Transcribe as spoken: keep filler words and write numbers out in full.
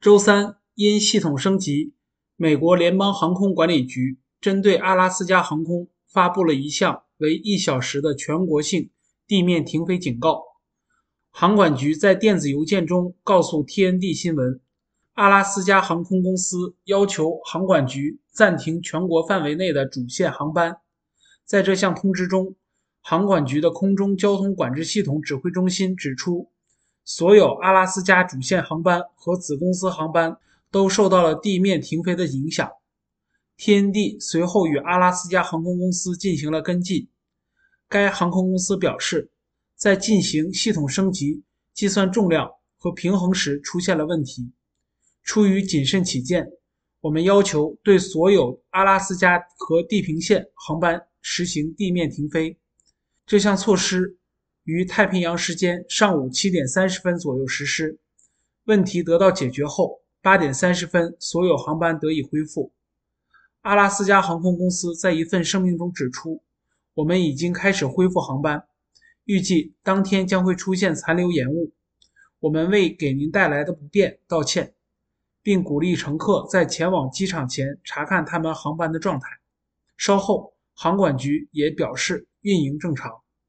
周三，因系统升级，美国联邦航空管理局针对阿拉斯加航空发布了一项为一小时的全国性地面停飞警告。航管局在电子邮件中告诉 T N D 新闻，阿拉斯加航空公司要求航管局暂停全国范围内的主线航班。在这项通知中，航管局的空中交通管制系统指挥中心指出，所有阿拉斯加主线航班和子公司航班都受到了地面停飞的影响。T N D 随后与阿拉斯加航空公司进行了跟进。该航空公司表示，在进行系统升级、计算重量和平衡时出现了问题。出于谨慎起见，我们要求对所有阿拉斯加和地平线航班实行地面停飞。这项措施于太平洋时间上午七点三十分左右实施。问题得到解决后，八点三十分所有航班得以恢复。阿拉斯加航空公司在一份声明中指出，我们已经开始恢复航班，预计当天将会出现残留延误。我们为给您带来的不便道歉，并鼓励乘客在前往机场前查看他们航班的状态。稍后，航管局也表示运营正常。